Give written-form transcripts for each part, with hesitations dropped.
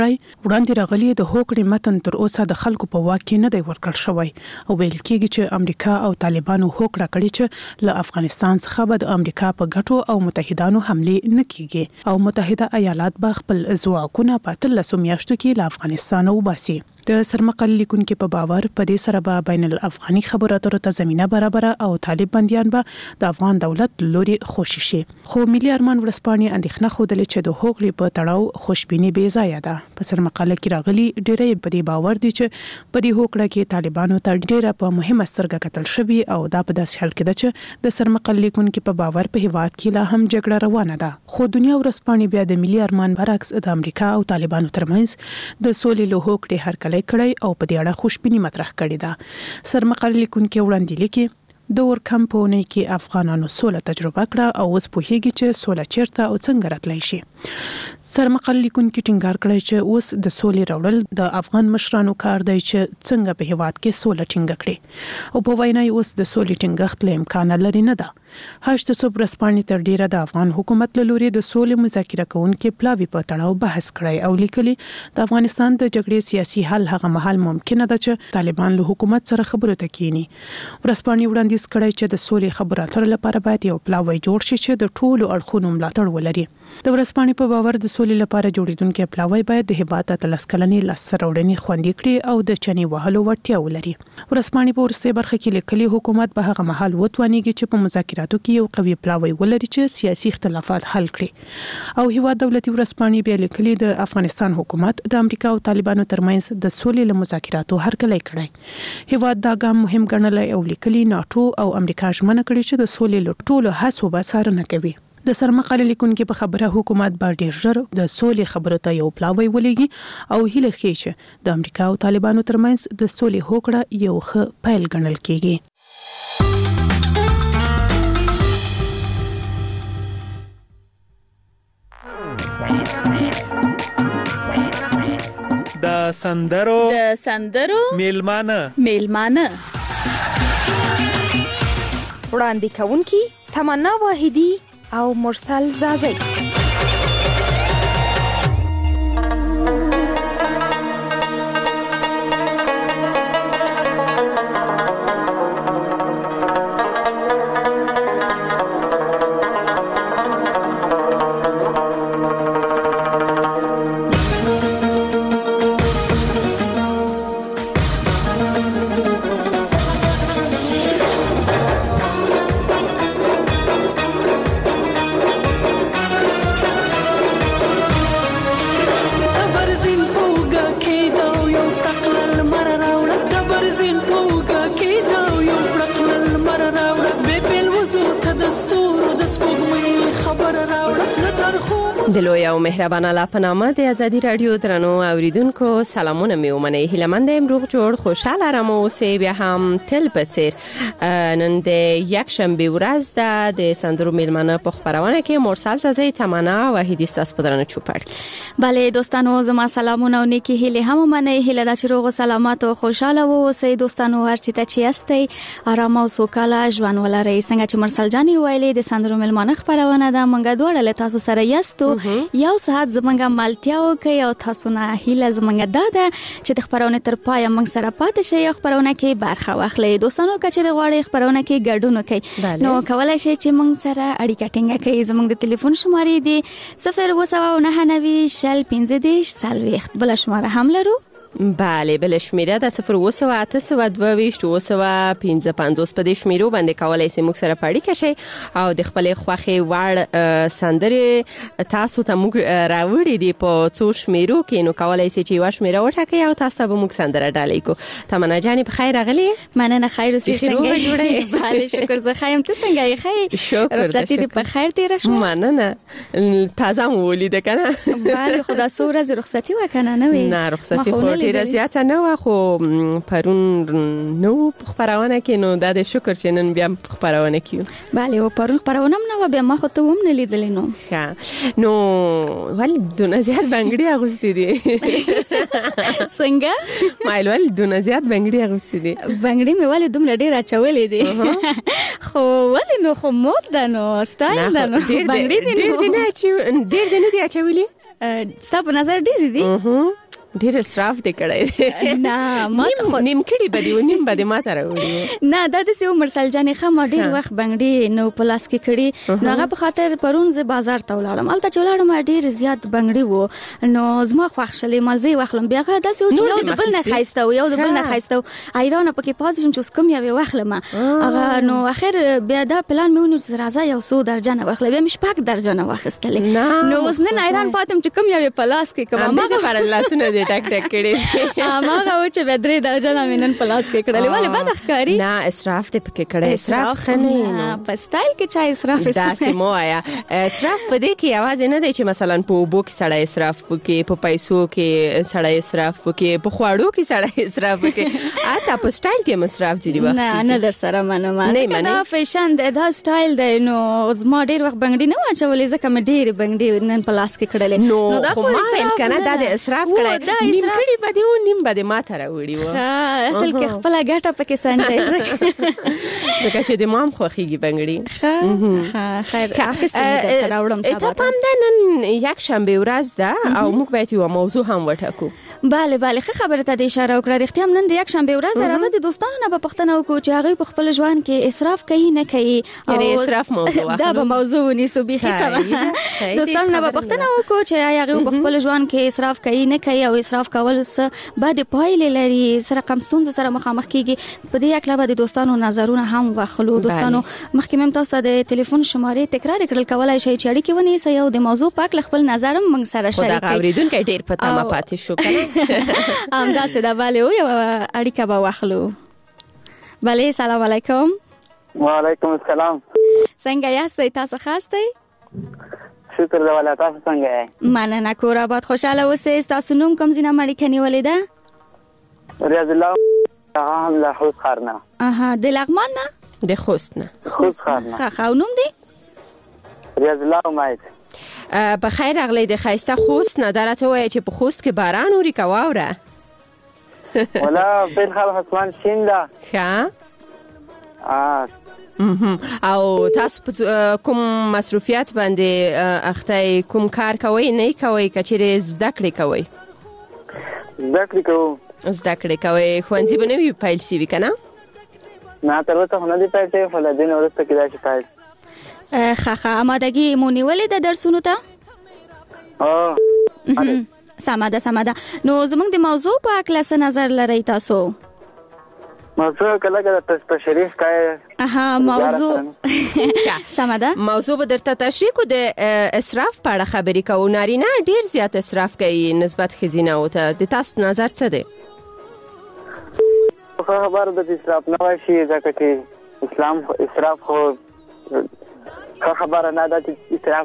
وړاندې راغلي د هوکړې متن تر اوسه د خلکو په واک کې نه دی ورکړل شوی او ویل کېږي چې امریکا او طالبانو هوکړه کړې چې له افغانستان څخه به د امریکا په ګټو او متحدانو حمله نه کیږي او متحده ایالات به خپل ځواکونه په 13 میاشتو کې له افغانستان وباسي. د سرمقل لیکونکو په باور په دې سره به بین الافغاني خبرو اترو ته زمينه برابر او طالب بنديان به د افغان دولت لوري خوشي شي. خو ملي ارمان ورسپانې اندېښنه خوده چې د هوکړې په تړاو خوشبيني بې ځای ده. په سرمقل کې راغلي ډېرې په دې باور دي چې په دې هوکړه کې طالبانو ته ډېره په مهمه سترګه کتل شوی او دا په داسې حال کې ده چې د سرمقل لیکونکو په باور په هیواد کې لا هم جګړه روانه ده. خو دنیا ورسپانې بیا د ملي ارمان برعکس د امریکا او طالبانو ترمنځ د سولې له هوکړې هرکلی کړی او په دې اړه خوشبيني مطرح کړې ده. سرمقل لیکونکو وړاندې لیکي د ورکم په اونۍ کې افغانانو سوله تجربه کړه او اوس پوهیږي چې سوله چیرته او څنګه راتلی شي. سرمقل لیکونکو ټینګار کړی چې اوس د سولې راوړل د افغان مشرانو کار دی چې څنګه په هیواد کې سوله ټینګه کړي او په وینا اوس د سولې ټینګښت له امکان لري نه ده. هشت صبح رسپانې تر ډیره د افغان حکومت له لوري د سولې مذاکره کوونکو پلاوی په تړاو بحث کړی او لیکلي د افغانستان د جګړې سیاسي حل هغه مهال ممکنه ده چې طالبان له حکومت سره خبرو ته کینی. رسپانې وړاندیز کړی چې د سولې خبرو اترو لپاره باید یو پلاوی جوړ شي چې د ټولو اړخونو ملاتړ ولري. د ورسپانې په باور د سولې لپاره جوړیدونکو پلاوی باید د هیواد د لسکلنې لاسته خوندي کړي او د چني وهلو وړتیا ولري. ورسپانې په ورسته برخه کې لیکلي حکومت به هغه مهال وتوانیږي چې په مذاکراتو کې یو قوي پلاوی ولري چې سیاسي اختلافات حل کړي. او هیواد دولتي ورسپانې بیا لیکلي د افغانستان حکومت د امریکا او طالبانو ترمنځ د سولې له مذاکراتو هرکلی کړی. هیواد دا ګام مهم ګڼلی او لیکلي ناتو او امریکا ژمنه کړې چې د سولې له ټولو هڅو به څارنه کوي. د سرمقل لیکونکو په خبره حکومت به ډیر ژر د سولې خبرو ته یو پلاوی ولېږي او هیله ښیي چې د امریکا او طالبانو ترمنځ د سولې هوکړه یو ښه پیل ګڼل کیږي. د سندرو میلمانه وړاندې کوونکی تمنا واحدی او مرسل زازی. د لوی او مهربان الله په نامه د ازادي رادیو درنو اوریدونکو سلامونه مې ومنئ. هیله مند یم روغ جوړ خوشاله آرام اوسئ. بیا هم تل په څیر نن د یکشنبه ورځ ده. د سندرو میلمانه په خبرونه کې مرسل زازی تمنا واحدی ستاسو په درنو چوپړ. بله دوستانو زما سلامونه او نیکی هیله هم ومنئ. هیله دا چې روغ او سلامت او خوشاله اوسئ. دوستانو هر چیرته چې یاستئ آرام او سوکاله ژوند ولرئ. څنګه چې مرسل جانی ویلې د سندرو میلمانه خبرونه ده مونږ دوړ له تاسو سره یاستو. یو ساعت زمونږه مالتیاو کوي او تاسو نه هیله زمونږه ده چې د خبرونه تر پای مونږ سره پاتې شئ او خبرونه کې برخه واخلئ. دوستانو کچې غواړي خبرونه کې ګډون وکړئ نو کولای شئ چې مونږ سره اړیکه ټینګه کړئ. زمونږ د ټلیفون شمارې دي 02990 شل 15 40. بل شماره هم لرو. بله بل شمیره د 02822 255 په دې شمیرو باندې کولای شئ موږ سره پاړی کشئ او د خپل خوخي وړ سندره تاسو ته موږ راوړی دی په څو شمیرو کې نو کولای شئ چې یو شمیره وټاکئ او تاسو به موږ سندره ډالۍ کو. تمنا جانی په خیر راغلی. مننه خیر اوسئ. څنګه جوړه؟ بله شکر زه خایم. ته څنګه یې؟ خیر شکر. رخصتي دې په خیر تیر شو؟ مننه تازه مو ولید کنه. بله خدا سو ورځ رخصتي وکنه نه وي. نه رخصتي خو ډیره زیاته نه و خو پرون نو خبرونه کې نو د شکر چې نن بیا خبرونه کیو. بله او پرون خبرونه نه و بیا ما خو ته هم نه لیدلې نو. ښه نو ول دونه زیات بنګړي اغوستې دي څنګه مایل دونه زیات بنګړي اغوستې دي. بنګړي مې ولې دومره ډیر اچولې دي خو ولې نو خو مود ده نو سټایل ده نو بنګړي دي ډیر نه دي اچولې ستا په نظر ډېر دي؟ ډېر اسراف دې کړی نه ما نیم کړي به دي نیم به دې ما ته راوړي نه دا داسې و مرسل جانې ښه ما ډېر وخت بنګړي نو په لاس کې کړي نو هغه په خاطر پرون زه بازار ته ولاړم هلته چې ولاړم ډېر زیات بنګړي و نو زما خوښ شلې ما زه یې واخلم بیا هغه داسې و چې یو د بل نه ښایسته و یو د بل نه ښایسته و حیرانه پکې پاتې شوم چې اوس کوم یوې واخلم هغه نو اخر بیا دا پلان مې ونیو چې راځه یو څو درجنه واخله بیا مې شپږ درجنه واخیستلې نو اوس نن حیران پاتم چې کوم یوې په لاس کې کوم همدغه لپاره لاسونه دې ټک ټک کړي هغه و چې به 3 درجه مې نن په لاس کې کړلې ولې بد ښکاري نه اسراف دې پکې کړی اسراف ښه نه په سټایل کې چا اسراف داسې مو وایا اسراف په دې کې یوازې نه دی چې مثلا په اوبو کې سړی اسراف وکړي په پیسو کې سړی اسراف وکړي په خواړو کې سړی اسراف وکړي اته په سټایل کې مصرف دي نه در سره منم دا فیشن دا سټایل دی نو زما ډېر وخت بنګړي نه واچولې ځکه مې ډېر بنګړي نن په لاس کې کړلې نو دا خو ما کنه دا د اسراف کړی نیم کړي بده و نیم بده ما ته راوړي و اصل کې خپل ګټه پکې سنجي ځکه چې د مام خوخيږي بنګړي خیر اخستې ته راوړم سبا ته هم د نن یک شنبه ورځ ده او موږ باید یو موضوع هم وټاکو بله ښه خبره ته د اشاره وکړه رښتیا هم نن د یک شنبه ورځ ده راځه د دوستانو نه به پوښتنه وکړو چې هغوی په خپل ژوند کې اسراف کوي نه کوي یعنې اسراف موضوع دا به موضوع ونیسو بیخي سمه دوستانو نه به پوښتنه وکړو چې آیا هغوی په خپل ژوند کې اسراف کوي نه کوي او اسراف کول څه بعد پایلې لري سره کم ستونزو سره مخامخ کیږي په دې هکله به د دوستانو نظرونه هم واخلو دوستانو مخکې مې تاسو ته د ټلیفون شمارې تکرار کړل کولای شئ چې اړیکې ونیسئ او د موضوع په اړه خپل نظر هم موږ سره شریک کړئ خو دغه اورېدونکی ډېر په تمه پاتې شو کنه همداسې ده بله یو اړیکه به واخلو بله سلام علیکم وعلیکم السلام څنګه یاستئ تاسو ښه یاستئ شکر دی والله تاسو څنګه یاست مننه کور آباد خوشحاله اوسئ ستاسو نوم کوم ځای نه مو اړیکه نیولې ده ریاض الله هم له خوست ښار نه د لغمان نه د خوست نه خوست ښار نه ښه او نوم دی ریاض الله امید په خیر راغلی د ښایسته خوست نه دا راته ووایه چې په خوست کې باران اوري که واوره ولا بالخل اسمان شین ده ښه او تاسو په کوم مصروفیت باندې اخته کوم کار کوئ نه کوئ که چیرې زده کړې کوئ زده کړې کوئ ښوونځي به نه وي پیل شوي که نه نه تر اوسه خو نه دي پیل شوي خو له دې نه وروسته کېدای شي پیل ښه آمادګي مو نیولې ده درسونو ته سمه ده نو زموږ د موضوع په هکله څه نظر لرئ تاسو موضوع کله په شریف کای موضوع سمه ده موضوع به درته تشریح کو د اسراف په اړه خبرې کوو نارینه ډیر زیات اسراف کوي نسبت ښځینه‌و ته د تاسو نظر څه دی خبره د اسراف نه وایي ځکه چې اسلام اسراف خو خبره نه ده چې اسراف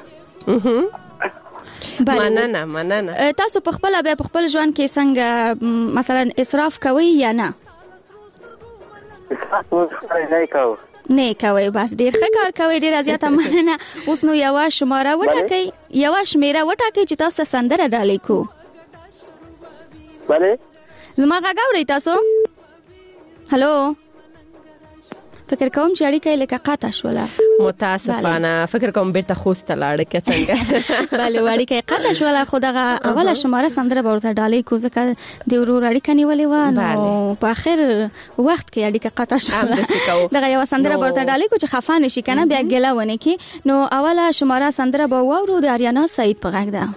مننه تاسو په خپل بیا په خپل ژوند کې څنګه مثلا اسراف کوئ یا نه نه کوي بس ډیر ښه کار کوي ډیر زیاته مننه اوس نو یو شماره وټاکئ چې تاسو ته سندره ډالۍ کو بله زما غږ اورئ تاسو هلو فکر کوم چې اړیکه لکه قطع شوله متاسفانه فکر کوم بیرته خوست ته لاړه که څنګه بله اړیکه قطع شوله خو دغه اوله شماره سندره به ورته ډالۍ کو ځکه د ورور اړیکه نیولې وه نو په آخر وخت کې اړیکه قطع شوله دغه یوه سندره به ورته ډالۍ کو چې خفه نشي که نه بیا ګیله ونه کړي نو اوله شماره سندره به واورو د آریانا سعید په غږ ده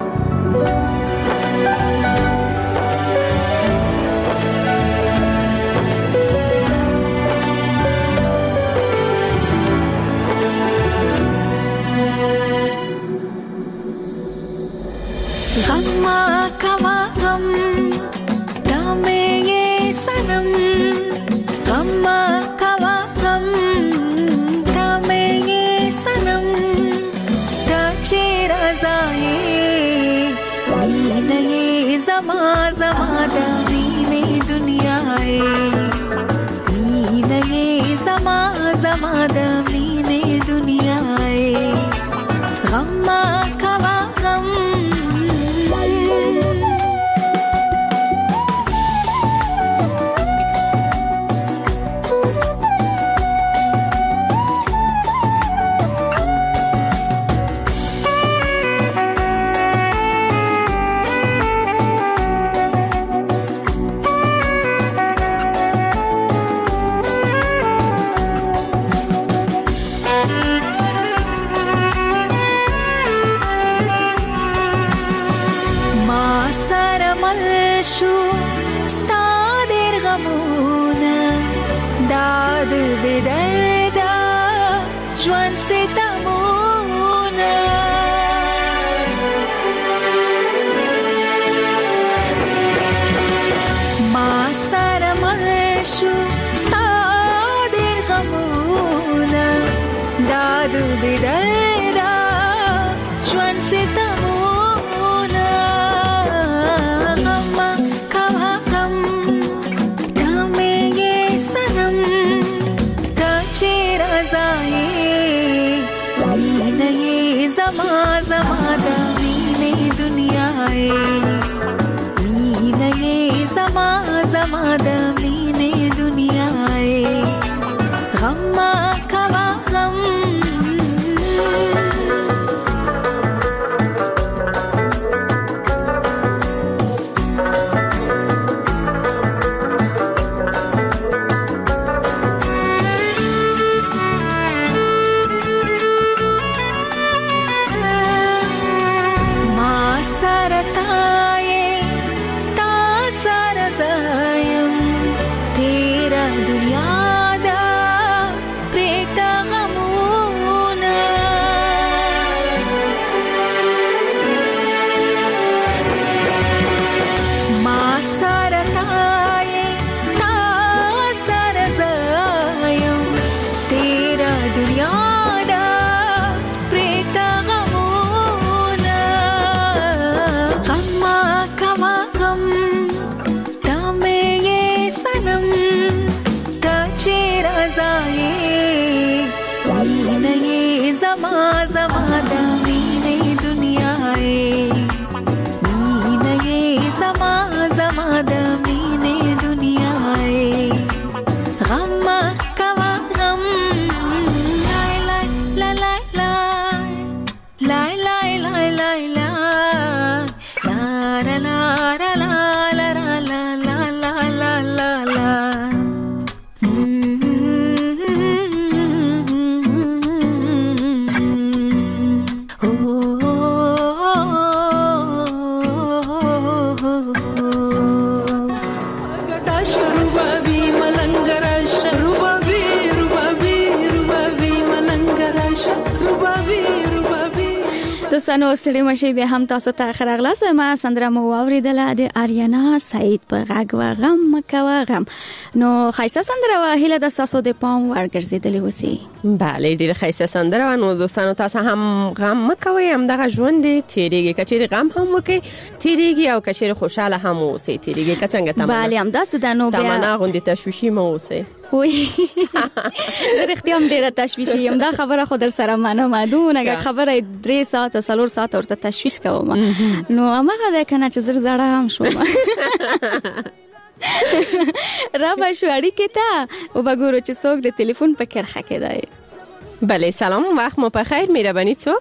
غما کوا غم دامے یہ سنم غما کوا غم دامے یہ سنم دا چیر ازائے مین یہ زما دا دین دنیا مین یہ زما دا دین دنیا غما کوا غم مل شو ستا ډېر غمونه داد بدردا ژوند ستمونه ما سره مل شو ستا ډېر غمونه داد بدردا ژوند ستمونه غم کوا غم دمه یې سنم ته چې رضایې مینه یې زما زما د مینې دنیا یې مینه یې زما زما د مینې دنیا یې غم کوا غم دوستانو ستړي مشي به هم تاسو ته خراغلاس ما سندره مو اوریدله د آریانا سعید په غږ و غم مکوا غم نو خایسته سندره واهله د تاسو د پام ورګرځیدلې وسی بله ډیره خایسته سندره نو دوستانو تاسو هم غم مکوي هم دغه ژوند تیریږي کچېر غم هم وکي تیریږي او کچېر خوشاله هم اوسې تیریږي کڅنګ تمام بله هم داسې د نو بیا تمنا غوندي تشویشي مو اوسې وای زه اختیام ډیره تشویشي یم دا خبره خو در سره منم دون اگر خبره 3 ساعت 4 ساعت ورته تشویش کوم نو هغه ده کنه چې زر زړه هم شوم را بشوړی کته او وګورو چې څوک د ټلیفون په کرخه کې دی بله سلام وقت مو بخیر مهرباني څوک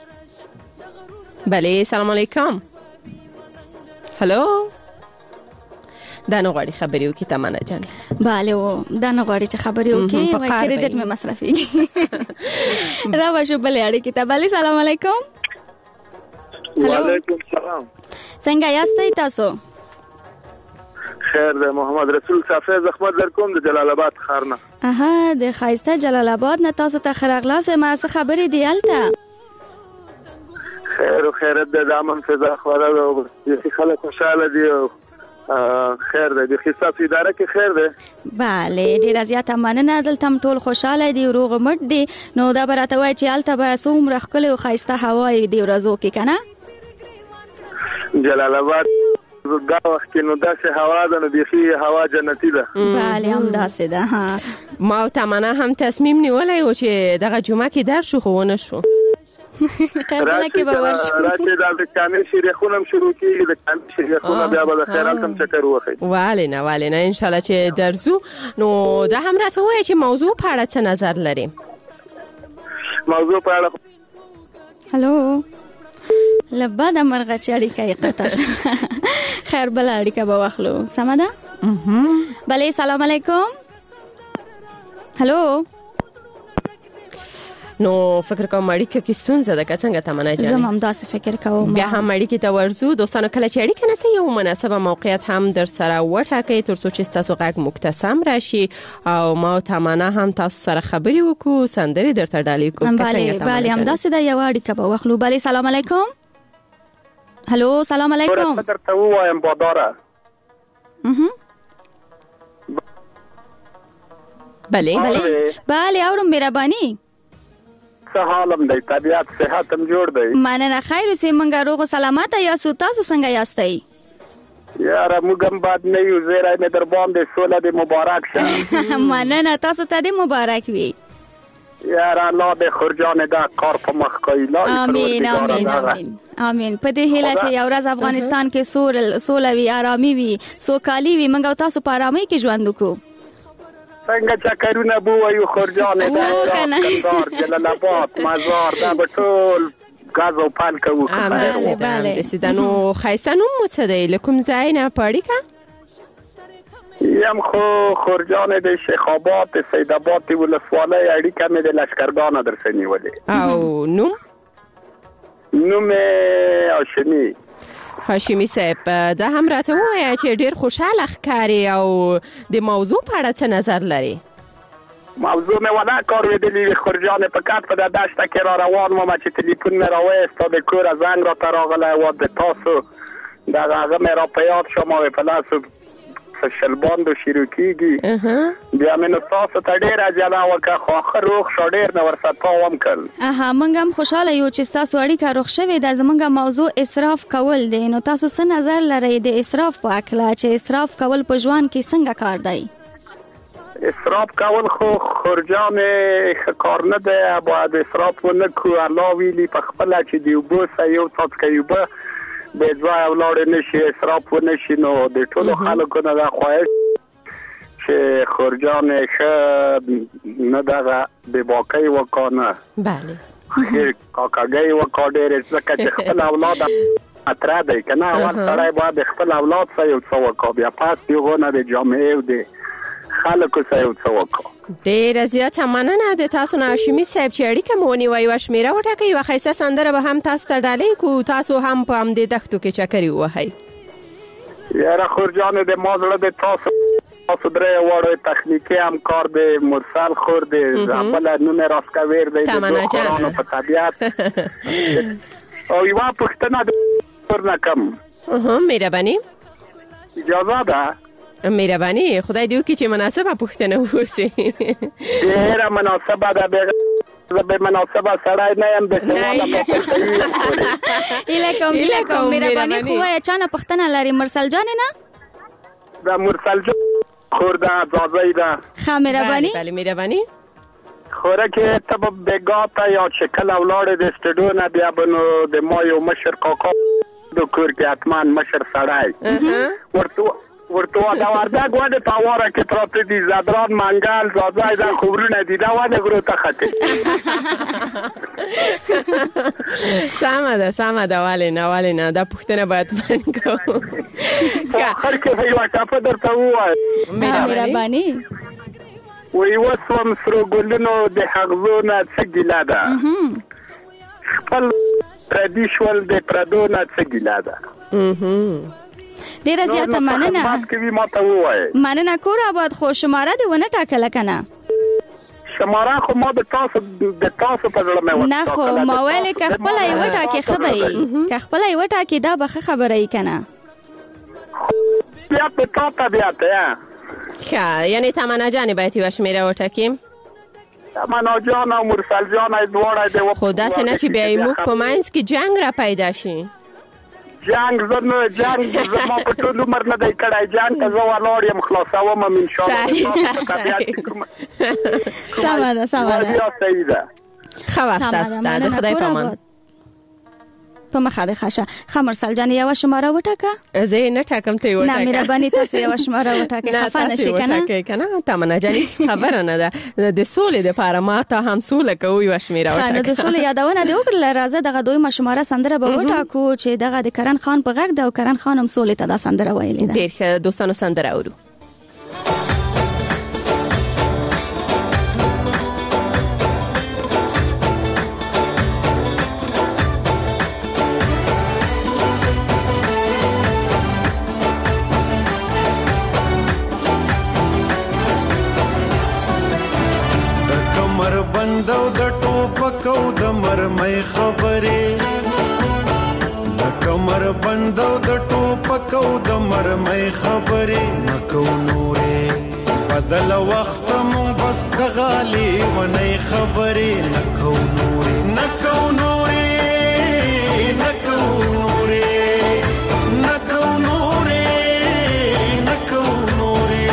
بله سلام علیکم هلو دا نه غواړي خبرې وکړي تمنا جان بله و دا نه غواړي چې خبرې وکړي وای کریډټ مې مصرفېږي را بشو بلې اړیکې ته بله سلام علیکم وعلیکم السلام څنګه یاستئ تاسو خیر ده محمد رسول صافی زحمت در کوم د جلال آباد ښار نه اها د ښایسته جلال آباد نه تاسو ته خراغلاس ما څه خبرې دی هلته خیر او خیرت ده د امن فضا خوره ده او خلک خوشحاله دي او خیر ده د حساب اداره کې خیر ده bale ډیر زیاته مننه دلته ټول خوشاله دي روغ مټ دي نو دا براته وای چې الته به سوم رخکل او خایسته هوا دی ورځو کې کنه جلال آباد دا وخت کې نو داسې هوا ده نو بيخي هوا جنتی ده bale هم داسې ده ها ما او تمنا هم تصمیم نیولای و چې دغه جمعه کې در شو خو ونه شو قبل کې به ورشو راځي دا د کامل شریخونه شروع کیږي د کامل شریخونه بیا به خیرال تم چکر وخی والینه ان شاء الله چې درځو نو دا هم راته وایي چې موضوع په اړه څه نظر لري موضوع په اړه هالو لبا د مرغه چاړي کوي قطع خیر بل اړیکه به واخلو سم ده بله سلام علیکم هالو نو فکر کوم اړیکه کې ستونزه ده که څنګه تمنا جان؟ زه هم داسې فکر کوم. بیا هم اړیکې ته ورځو. دوستانو کله چې اړیکه نه سي یو مناسبه موقعیت هم در سره وټاکئ تر څو چې تاسو غږ مختصم راشي او ما او تمنا هم تاسو سره خبرې وکړو، سندرې درته ډالۍ کوو. بله هم داسې ده. یو اړیکه به واخلو. بله سلام علیکم. هلو سلام علیکم. درته وایم باداره. بله اورم مهرباني. څه حالم دی؟ طبیعت صحت هم جوړ دی؟ مننه خیر اوسئ. موږ روغ او سلامت یاستو. تاسو څنګه یاستئ؟ یاره موږ هم بد نه یو. زیری مې در باندې سوله دې مبارک شه. مننه تاسو ته دې مبارک وي. یاره الله دې خورجان دا کار په مخ کوي. آمین آمین آمین آمین. په دې هیله چې یو ورځ افغانستان کې سوله وي، آرامي وي، سوکالي وي، موږ تاسو په آرامۍ کې ژوند وکړو. څنګه چکرونه بو وایو خورجان دا کندهار جلال آباد مزار دا به ټول غاز او پال کوو. بله سیدانو خایستانو مو څه دی لکم ځای نه پاړی کا یم خو خورجان د شیخ آباد سید آباد ولسوالۍ اړیکه مې د لشکرګاه در سنیولې. او نوم هاشمي. هاشمي صاحب دا هم راته وایي چې ډیر خوشاله ښکاري او د موضوع په اړه څه نظر لري؟ موضوع مې ولا کار ویلې خورجان په کات په دشته کې را روان وم چې ټلیفون مې راوېست د کور زنګ را تراغله و د تاسو دا هغه مې را په یاد شوم په لاسو شلباندو شروع کیږي. بیا مې نو تاسو ته ډیر اجازه وکړه خو اخر روغ شو ډیر نو ورسره پاوم کړ. موږ هم خوشاله یو چې تاسو اړیکه روغ شوې ده. زموږ موضوع اسراف کول دی. نو تاسو څه نظر لرئ د اسراف په اړه چې اسراف کول په ژوند کې څنګه کار دی؟ اسراف کول خو خورجان کار نه دی. باید اسراف ونه کړو. الله ویلي په خپل چې دی وبوسه یو تاسو کوي به ځای اولاد نشي اسراف ونشي. نو د ټولو خلکو نه دا خواهش چې خورجان ښه نه دغه بې باکۍ وکړه. بله کاکاګۍ وکړه ډېرې ځکه چې خپل اولاد اطره دی که نه. اول سړی باید خپل اولاد سره یو څه وکړه بیا پس د هغو نه د جامعې او د خلکو سره یو څه وکړه. ډېره زیاته مننه د تاسو نه هاشمي صاحب چې اړیکه مو ونیوئ. یوه شمېره وټاکئ. یوه ښایسته سندره به هم تاسو ته ډالۍ کړو. تاسو هم په همدې دښتو کې چکرې ووهئ. یاره خورجانې د ما زړه د تاسو درې واړو تخنیکي همکار دی مرسل خور دی بله نوم یې راسکویر دی د دوستانو په طبیعت او یوه پوښتنه درنه کوم. مهرباني اجازه ده؟ مهرباني خدای دې وکړي چې مناسبه پوښتنه ووسي. ډېره مناسبه ده. به مناسبه سړی نه یم د سواله هیله کوم مهرباني خو وایه چا نه پوښتنه لري؟ مرسل جانې نه؟ د مرسل جان خور ده ځاځی ده. ښه مهرباني. بله مهرباني خوره کې ته به بېګا ته یا چې کله ولاړې د سټډیو نه بیا به نو د ما یو مشر کاکا د کور کې حتما مشر سړی ورته دا وردګ وده په واره کې پراته دي زدران منګل زاځای دا خبرونه دي دا وده غرو ته خته. سمه ده والینه دا پوښتنه باید من کوم. هر کې یو ټاپه درته وایي. مهرباني وی وسوم سره ګلونو د حغزونه څه ګیله ده خپل پردیشول د پردو نه څه ګیله ده. ډیره زیاته مننه کور آباد. خو شماره دې ونه ټاکله که نه؟ شماره خو ما د تاسو په زړه مې نه خو ما ویلې که خپله یې وټاکې ښه به یي. که خپله یې وټاکې دا به ښه خبره یي که نه؟ بیا په تا طبیعت ښه یعنې تمنا جانې باید یوه شمېره وټاکیم. تمنا جان او مرسل جان دواړه دې خو داسې نه چې بیا یې موږ په منځ کې جنګ را پیدا شي. جنگ زما په ټول عمر نه دی کړی. جنگ ته زه ولاړ یم خلاصوم ان شاء الله. سمه ده ښه وخت است. د خدای په امان. په مخه ده ښه. مرسل جان یوه شماره وټاکه. زه یې نه ټاکم ته یې وټاکه. نه مهرباني تاسو یوه شماره وټاکئ. خفه نه شئ که نه؟ تمنا جانې خبره نه ده. د سولې دپاره ما ته هم سوله کوو یوه شمېره وټاکه. نو د سولې یادونه دې وکړله. راځه دغه دویمه شماره سندره به وټاکو چې دغه د کرن خان په غږ ده او کرن خان هم سولې ته دا سندره ویلې ده. ډېر ښه دوستانو سندره اورو. نکو د مرمۍ خبرې نکو نورې بدل وخت مون بس د غالي ونې خبرې نکو نورې نکو نورې نکو نورې نکو نورې نکو نورې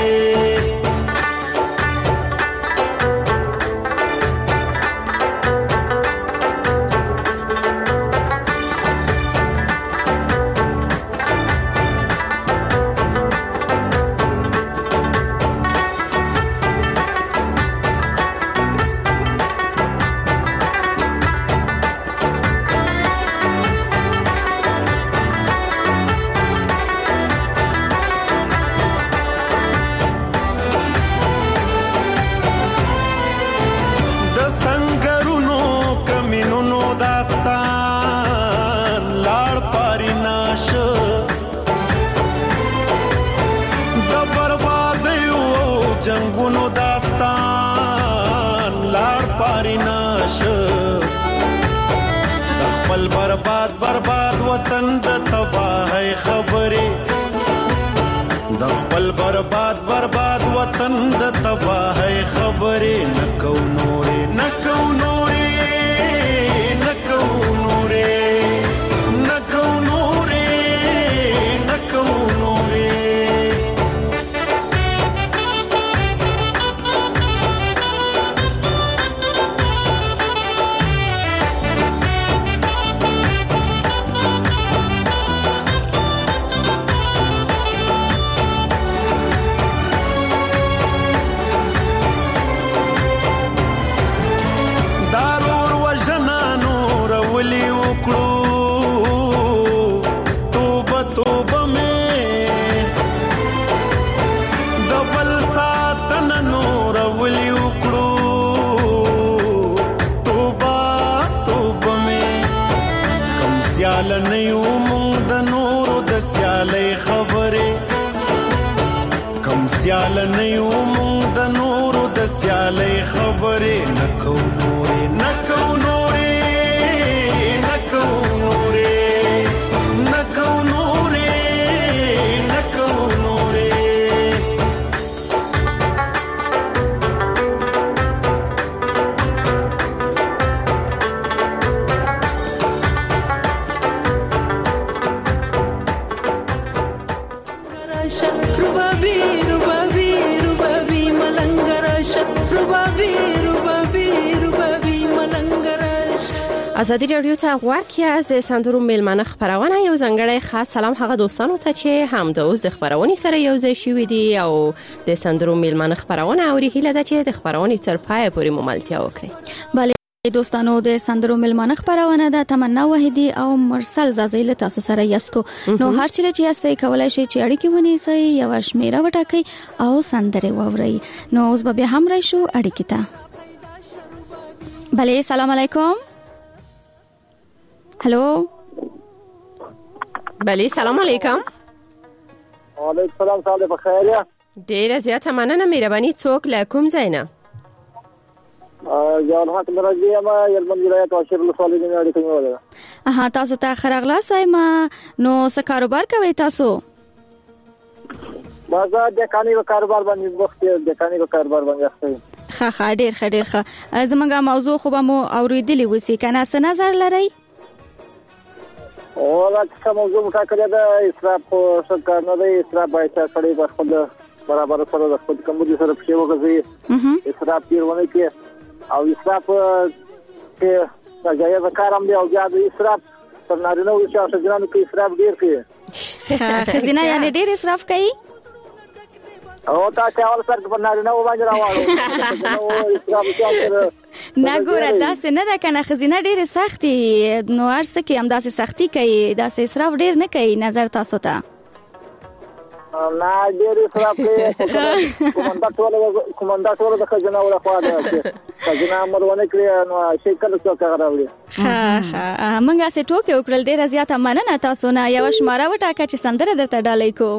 برباد وطن د تباہی خبرې د خپل برباد وطن د تباہی خبرې نکو نورې نکو نورې نکو نورې نکو نورې نکو نورې سیال نیو مونږ د نورو د سیالۍ خبرې نکو نورې نکو نورې نکو نورې نکو نورې نکو نورې ازادي رادیو ته غوږ یاست. د سندرو میلمانه خبرونه یو ځانګړی خاص سلام هغه دوستانو ته چې هم د اوس د خبرونې سره یو ځای شوي دي او د سندرو میلمانه خبرونه اوري. هیله ده چې د خبرونې تر پایه پورې مملتیا وکړي. بله دوستانو د سندرو میلمانه خبرونه د تمنا وحیدی او مرسل زازی له تاسو سره یاستو. نو هر چیرې چې یاستئ کولای شئ چې اړیکې ونیسئ یو شمیره وټاکئ او سندرې واورئ. نو اوس به بیا هم راشو اړیکې ته. بله سلام علیکم. هلو بله سلام علیکم. وعلیکم السلام. سلام په خیر یا ډیره زیاته مننه. مهرباني څوک له کوم ځای نه؟ جان حق درځي ما یلمن ولایت او شیر لسوالې نه اړیکې نیولې. تاسو ته خراغلا سايما. نو څه کاروبار کوي تاسو؟ بازار د کاني کاروبار باندې وخت د کاني کاروبار باندې اخته. ښه ډیر ښه. زمونږه موضوع خو به مو اوریدلې وسی کنه څه نظر لرئ؟ اوله څه موضوع مټاکلې ده اسراف خو څنګه نه دی. اسراف باید کړي په خپل برابر سره د خپل کمبودي سره په یو غزي اسراف پیرونه کې او اسراف کې راځي کار هم دی او بیا د اسراف پر نارینه او شاوخوا کې اسراف ډیر کوي. خزینه یعنی ډیر اسراف کوي او تاسو اول سر په نارینه و باندې راوړو. نه ګوره داسې نه ده کنه. خزینه ډیره سختي نو ارسه کې هم داسې سختي کوي. داسې اسراف ډیر نه کوي نظر تاسو ته؟ نه ډیر اسراف کوي. کومندا ټول د خزینه ولا خو ده خزینه امرونه کړی نو شي کله څو کار راوړي. موږ اسې ټوکې وکړل. ډیره زیاته مننه تاسو نه. یو شماره وټاکه چې سندره درته ډالۍ کو.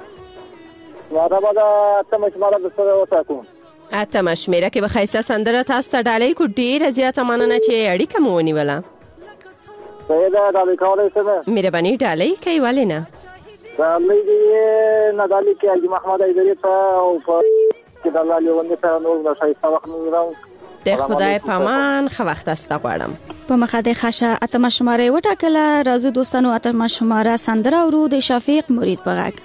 مرحبا اتم شماره د سره وټاکو. اتم شمیره کې به خیسه سندره تاسو ته ډالۍ کو. ډیره زیاته مننه چې اړیکه مو ونیوله. پیدا ډالۍ کولای څه؟ مهرباني ډالۍ کوي ولې نه؟ راځي دې نادالي کې حاجی محمد ایدری ته او په کې د الله لیونی سره نور د شایسته وخت نورم د خدای پامان خو وخت است غواړم په مخه د خاشه اتمه شماره وټاکله. راځو دوستانو اتمه شماره سندره ورو د شفیق مرید په غږ.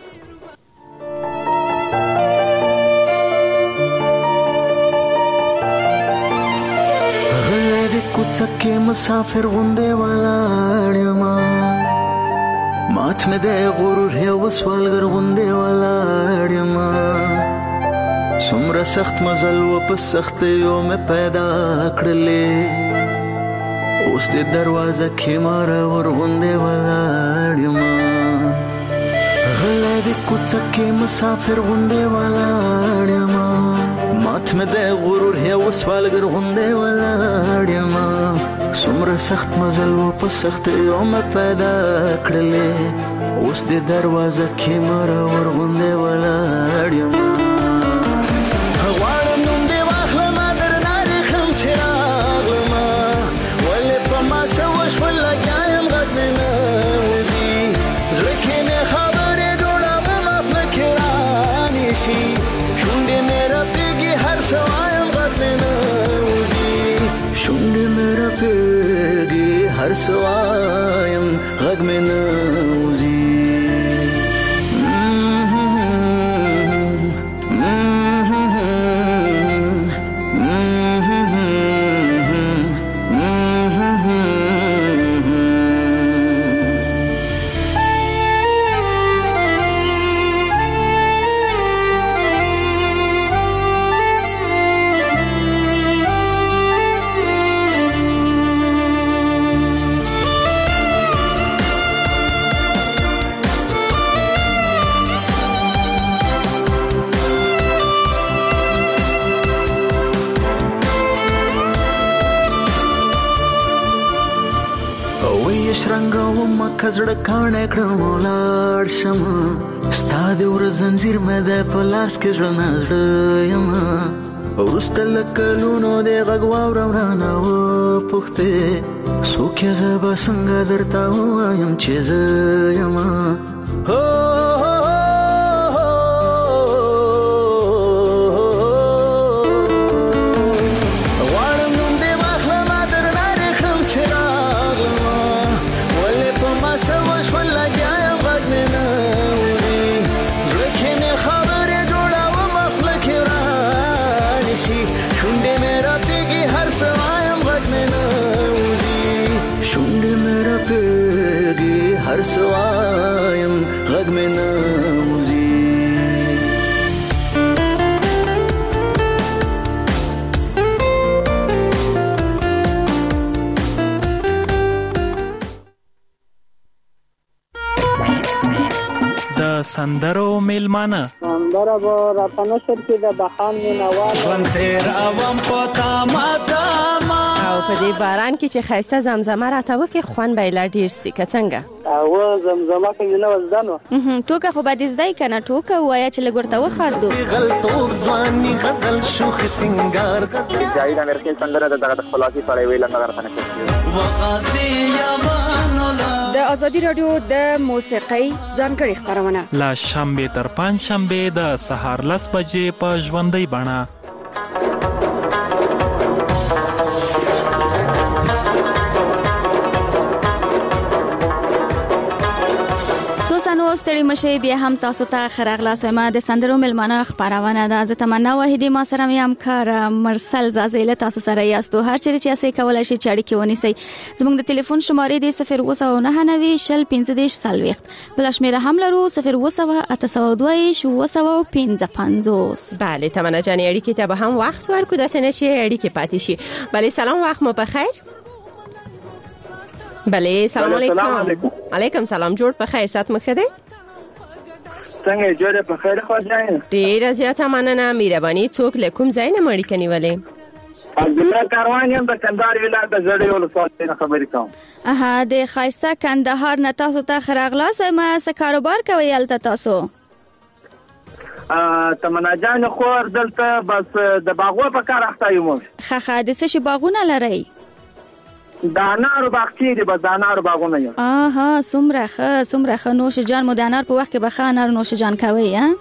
کوڅه مسافر غونډه ولاړ ما مات مې د غرور یو سوالګر غونډه ولاړ ما څومره سخت مزل و په سخت یو مې پیدا کړلې اوس د دروازه کې مار ور غونډه ولاړ ما غلا د کوڅه مسافر غونډه ولاړ ما مات مې د غرور یو سوالګر غونډه ولاړ ما څومره سخت مزل و په سخت یو مې پیدا کړلې اوس د دروازه کې مار ور غونډه ولاړ ما غواړم نوم دې واخلم درنه رخم چې راغلم ولې په ما سوش ولګایم غږ مې نه وځي زړه کې مې خبرې جوړوم افله کې رانیشي شونډې مې رپېږي هر څه وایم غږ مې نه وځي شونډې مې رپېږي هر څه وایم غږ مې نه وځي کزړه کانه کړم ولاړ شم ستا د ور زنجیر مې د پلاس کې ژوند یم ورسته لکلونو د غږ واورم رانه و پوښتې څوک یې زه به څنګه درته ووایم چې زه یم سوایم غږ مې نه وځي د سندرو میلمانه سندره به راته نشر کې د بخان مینوال ژوند تېروم په تامه تامه او په دې باران کې چې ښایسته زمزمه راته وکړي خوند به یې لا ډېر سي که څنګه او زمزمه کوي نه وزده نو ټوکه خو به دې زده یې که نه ټوکه ووایه چې لږ ورته وخاندو غلطوب ځواني غزل شوخ سنګار جاوید امرخیل سندره د دغه خپلواکي سړی ویله نه درته نشر د ازادي رادیو د موسیقۍ ځانګړي خبرونه لا شنبه تر پنځ شنبه د سهار 10 بجې په ژوندۍ بڼه. دوستانو ستړي مشه بیا هم تاسو ته خراغلاس ما د سندرو ملمانه خبرونه ده. زه تمنا واحدی ما سره یم کار مرسل زازیله تاسو سره یاستو. هر چیرې چې تاسو کولای شئ چې اړیکه ونیسئ. زموږ د ټلیفون شمارې دی 0299015 بل شمیره هم لرو 02802 بله تمنا جانی اړیکه ته به هم وخت ورکو د سنه چې اړیکه پاتې شي. بله سلام وخت مو په خیر. بله سلام علیکم. علیکم سلام جوړ په خیر سات مخه دی څنګه جوړه په خیر خو ځای ډیر زیاته مننه مهرباني. څوک له کوم ځای نه مړی کني ولې عبد الله کاروان یم د کندهار ولایت د زړې ولسوالۍ نه خبرې کوم. د خایسته کندهار نه تاسو ته خراغلاس ما څه کاروبار کوي الته تاسو تمنا جان خو دلته بس د باغو په کار اخته یم. خخه د څه شي باغونه لري د انارو باغچې دي، بس د انارو باغونه یو. څومره ښه نوش جان مو د انار په وخت کې به ښه انار نوش جان کوئ ها؟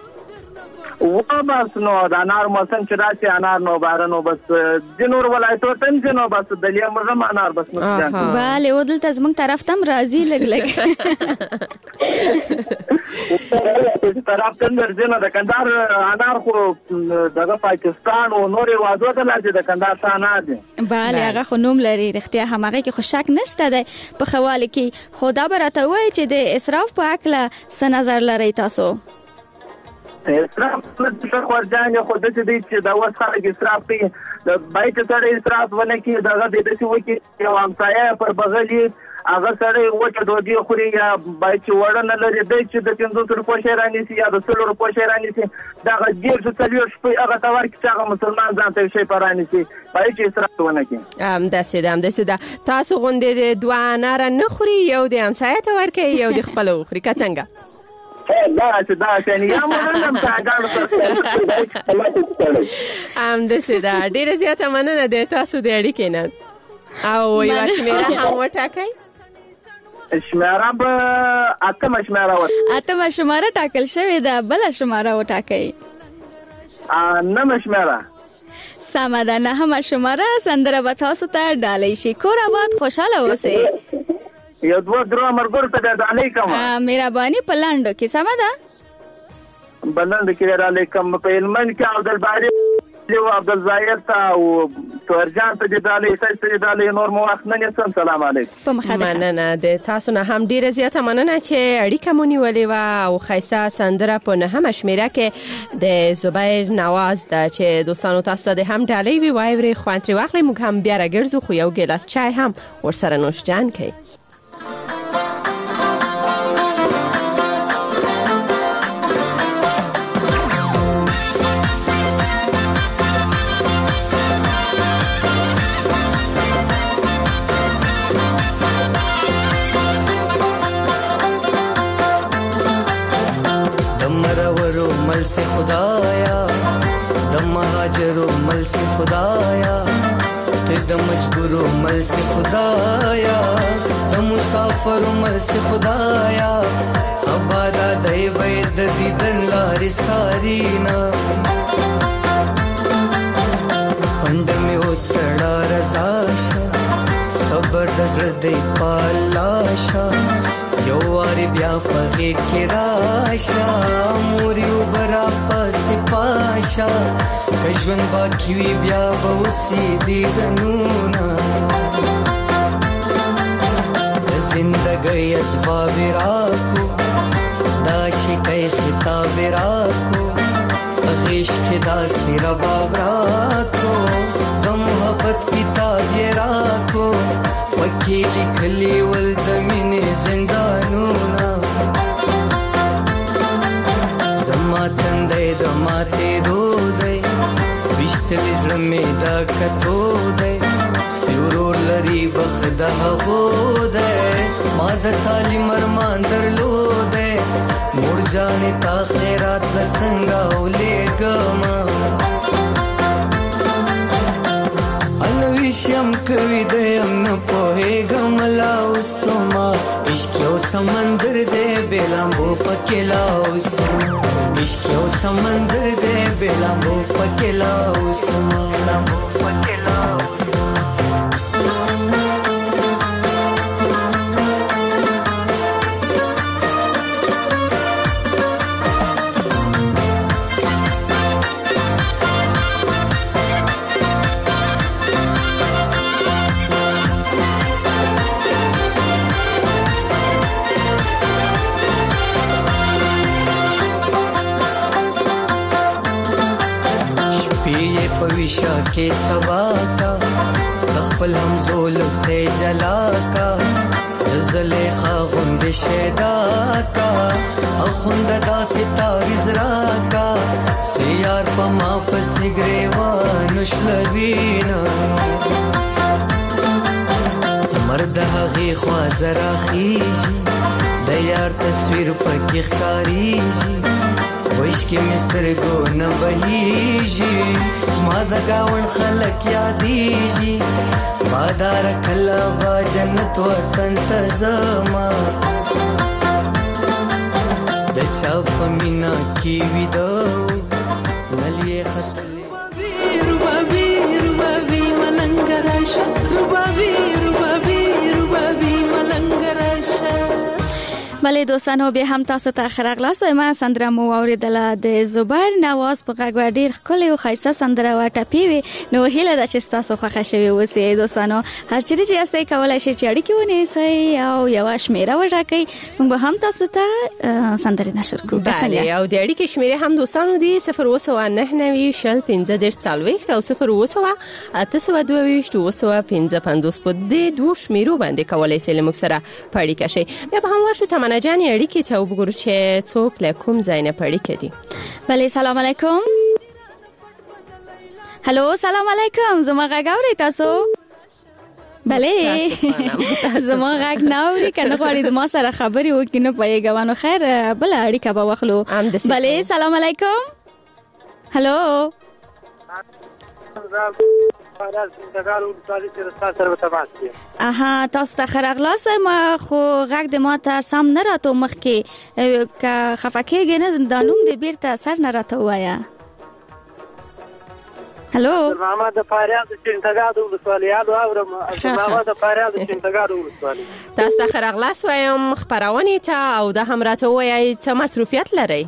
بس نو د انار موسم چې راشي انار نو بارنو بس د نور ولایتو تم چې نو بس د لیمو انار بس نو ځان. bale او دلته زموږ طرف تم راځي لګ طرف تم ورځنه د کندهار انار خو دغه پاکستان او نور وادو ته لږ د کندهار انار دي. bale هغه خو نوم لري رښتیا همغه کې خو شک نشته دی په خواله کې. خدا برته وای چې د اسراف په اکله څه نظر لري تاسو؟ اسراف څه خورځان خو د دې چې دا وس خلک اسراف کوي د بایټ سره اسراف ونه کوي دغه د دې وکی یو امسایه پر بغلی هغه سره وچه دوی خوري یا بایټ وړنه لري د چې د 500 روپیه شیرانی سي یا د 100 روپیه شیرانی سي دغه ډیر څه تلوي شپې هغه تور کې چې مسلمان ځان ته شي پرانی سي بایټ اسراف ونه کوي. داسې ده تاسو غونډې د دوه انار نه خوري یو د امسایه ته ورکي یو د خپل خوري کا څنګه؟ دا څنګه یا مونږ څنګه داسې ده. ډیره زیاته مننه ده تاسو د اړیکې نه او یو شمیره هم وټاکئ. شمیره به اتمه شمیره ټاکل شوې ده، بل شمیره وټاکئ. نمه شمیره سمه ده. نهمه شمیره سندره به تاسو ته ډالۍ شي. کور آباد خوشاله اوسئ. یو دوه درو مرګور ته د علیکم مهرباني په لاندو کې سمه ده بلند کې را علیکم په علمن کې عبدالباری او عبدالزاهر ته او تورجان ته د علی نور مو وخت نه نسم. سلام علیکم. مننه د تاسو نه هم ډیره زیاته مننه چې اړیکه مونږ ولې وا او خیسه سندره په نهمه شمیره کې د زبیر نواز ده چې دوستانو تاسو ته هم ډالۍ وی وایوري خوانتري واخلې موږ هم بیا راګرځو خو یو ګلاس چای هم ورسره نوش جان کړئ. मल से खुदाया दम महाजरो मल से खुदाया ते दम मजबूरो मल से खुदाया दम मुसाफरो मल से खुदाया अबादा दे बैद दीदन लारी सारीना पंड में उतड़ा रजाशा सबर दजर दे पालाशा यो वारी ब्या पगे के राशा मोरी उबरा पस पाशा कजवन बाकी वी ब्या बहुसी दीदनूना जिंदगी असबाब राको दाशी कई खिताब राको अगीश के दासी रबाब राको गम मोहब्बत किताब ये राको वकीली खली वल्दमिने जिंदानूना जमा तंदे दमाते दो दे बिश्तल इज़्लमे दा कतो दे सिउरोर लरी बखदा हो दे माद ताली मरमान दर लो दे मुड़ जाने ता खैरात लसंगा उले गमा अलविशम कवि दयम न पोहे गमला उसमा इश्क़ो समंदर दे बेलांबो पकेला उसमा इश्क़ो समंदर दे बेलांबो पकेला उसमा पकेला पविशा के सबा का तखपल हमजोल से जला का ज़लेखा गुंद शेदा का अखुंद दासिता विज़रा का सियार पमा पसिग्रेवा नुशलवीना मर्द हगी ख्वाजरा खीशी दयार तस्वीर पर की ख्तारीशी وشک مسترګو نه بهیږي زما د گاون خلک یادېږي بادار کله با جنت وطن ته زما د چا په مینا کې ویده نلیې ختلې ربابي ربابي ملنګ راشه ربابي ربابي ربابي ملنګ راشه. بله دوستانو بیا هم تاسو ته ښه راغلاست. ما سندره مو واورېدله د زبیر نواز په غږ وه. ډېر ښکلې او ښایسته سندره وه، ټپې وې. نو هیله ده چې ستاسو خوښه شوې اوسې. دوستانو هر چیرې چې یاستئ کولی شئ چې اړیکې ونیسئ او یوه شمېره وټاکئ، موږ به هم تاسو ته سندرې نشر کړو. بله، او د اړیکې شمېرې هم دوستانو دي 02990 شل 15 40 او 02822 په دې دوه شمېرو باندې کولی شئ له موږ سره په اړیکه شئ. بیا به هم ورشو تمنا جانې اړیکې ته وګورو چې څوک له کوم ځای نه په اړیکه دي. بله، سلام علیکم. هلو، سلام علیکم. زما غږ اورئ تاسو؟ بله، زما غږ نه اوري، که نه غواړي د ما سره خبرې وکړي نه پوهېږم. نو خیر بله اړیکه به واخلو. بله، سلام علیکم. هلو، اها، تاسو ته ښه راغلاست. ما خو غږ د ما ته سم نه راته مخکې، که خفه کېږې نه دا نوم دې بیرته سر نه راته ووایه. هلو، محمد د فاریاب د چنټګاد ولسوالۍ. الو اورم. محمد د فاریاب د چنټګاد ولسوالۍ. تاسو ته ښه راغلاست وایم خپرونې ته، او دا هم راته ووایئ څه مصروفیت لرئ؟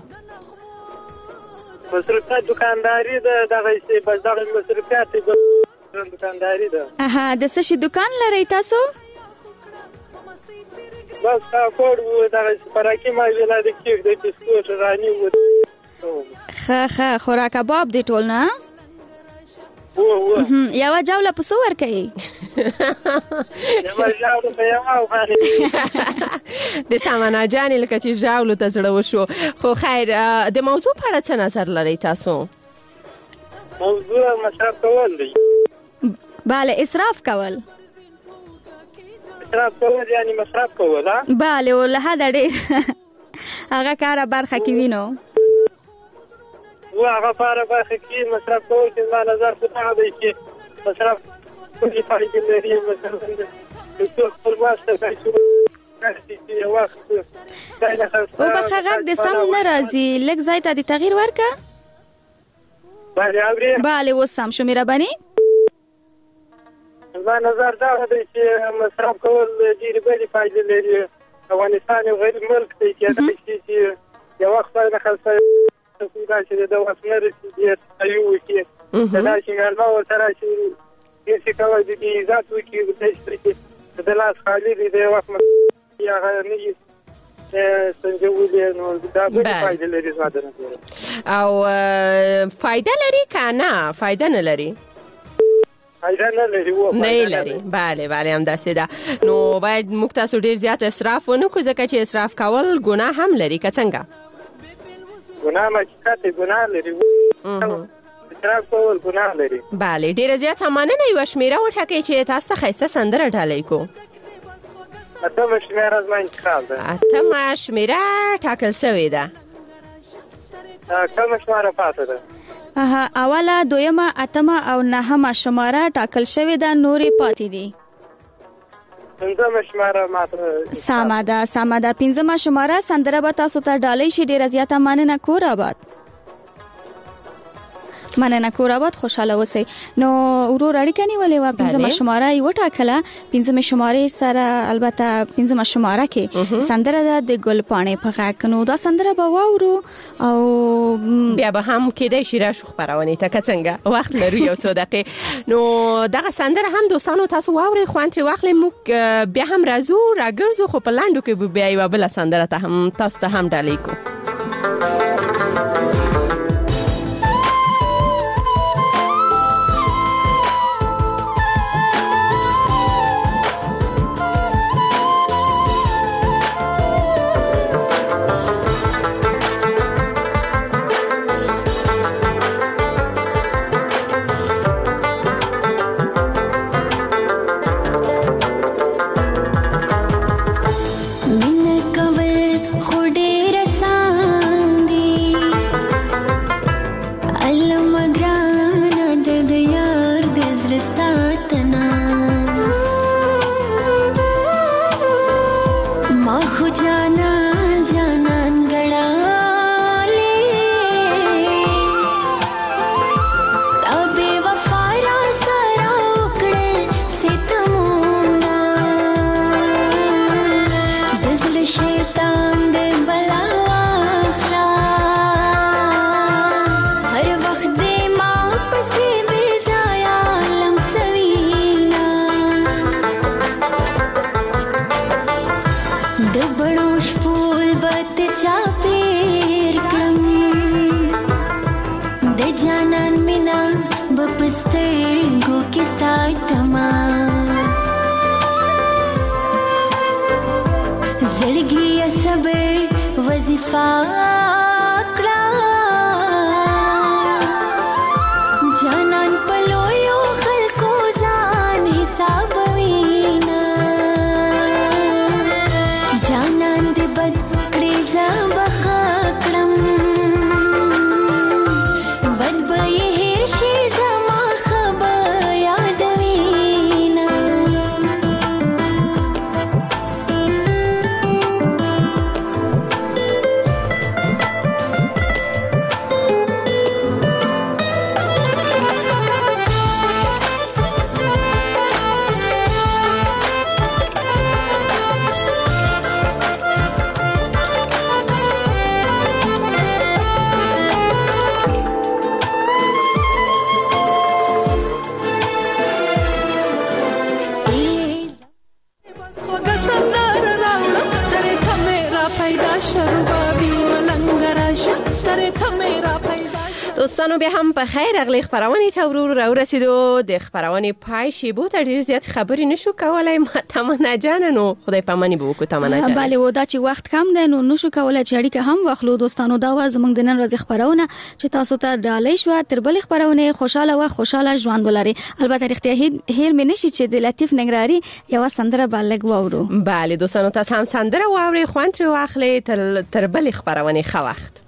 مصروفیت دکانداري ده، دغه مصروفیت دکانداري ده. اها، د څه شي دکان لرئ تاسو؟ بس کاکوړ و، دغه خوراکي مایویله د کیک د بسکوټ راني و. ښه خوراک کباب دی ټول نه؟ یوه جوله په څو ورکوي؟ یوه جوله په یوه افغانۍ. د تمنا جانې لکه چې ژاولو ته زړه وشو. خو خیر، د موضوع په اړه څه نظر لرئ تاسو؟ موضوع مصرف کول دی. بله، اسراف کول. اسراف کول یعنی مصرف کول، ها؟ بله، او له حده ډېر هغه کاره برخه کې وینو. هغه پاره برخه کې مصرف کول چې زما نظر خو دغه دی چې مصرف کولی فایدې لري. مثلا د څو خپل واسطه پیسو یو وخت او بخه غږ د سم نه راځي، لږ ځای ته د تغییر ورکه. بله، اورې؟ بله، اوس سم شو. مهرباني. زما نظر دغه دی چې مصرف کول ډېرې بلې فایدې لري. افغانستان یو غریب ملک دی، کېدای شي چې یو وخت باندې خلصه دا چې د وخت نه رسېږي تایو وکړي، دا چې مېلمه ورسره چې هېڅ کولی د دې عزت وکړي، چې د لاس خالي دی، د وخت هغه نه وي سنجولې. نو دا بلې فایدې لري زما د نظره. او فایده لري که نه فایده نه لري؟ فایده نه لري. نه لري. بله همداسې ده. نو باید موږ تاسو ډېر زیات اسراف ونه کړو، ځکه چې اسراف کول ګناه هم لري. که څنګه؟ ګناه حقیقت ګناه لري. اسراف کول ګناه لري. بله، ډېره زیاته مننه. یوه شمېره وټاکئ چې تاسو ته ښایسته سندره ډالۍ کړو. اتمه شمېره زما انتخاب ده. اتمه شمېره ټاکل شوې ده. کومه شمېره پاتې ده؟ اوله، دویمه، اتمه او نهمه شماره ټاکل شوې ده، نورې پاتې دي. پنځمه شماره ماته سمه ده. پنځمه شماره سندره به تاسو ته ډالۍ شي. ډېره زیاته مننه. کور آباد. مننه، کور آباد، خوشحاله اوسئ. نو ورور اړیکه نیولې وه، پنځمه شماره یې وټاکله. پنځمه شمارې سره البته پنځمه شماره کې سندره ده د ګل پاڼې په غږ. نو دا سندره به واورو او بیا به هم کېدای شي راشو خپرونې ته، که څنګه وخت لرو یو څو دقیقې. نو دغه سندره هم دوستانو تاسو واورئ، خوند ترې واخلئ. موږ بیا هم راګرځو، خو په لنډو کې به بیا یوه بله سندره ته هم تاسو ته هم ډالۍ کړو. من کول خو ډېر سا ته میرا پیدا دوستانو بیا هم په خیر اغلی خبرونه ته ورور راورسیدو د خبرونه پای شیبو ته ډیر زیات خبرې نشو کولای ما تمنا جان نو خدای پامانی به وکړو تمنا جان بله و دا چې وخت کم دی نو نشو کولای چې اړیکه هم واخلو دوستانو دا و زمونږ د نن ورځې خبرونه چې تاسو ته ډالۍ شو تر بلې خبرونه خوشاله و خوشاله ژوند ولري البته رښتیا هیر مې نشي چې د لطیف ننګرهاري یو سندره بلګ وورو بله دوستانو تاسو هم سندره واوري خوند تر واخلي تر بلې خبرونه خو وخت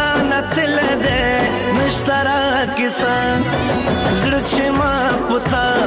زړه چې ما پتا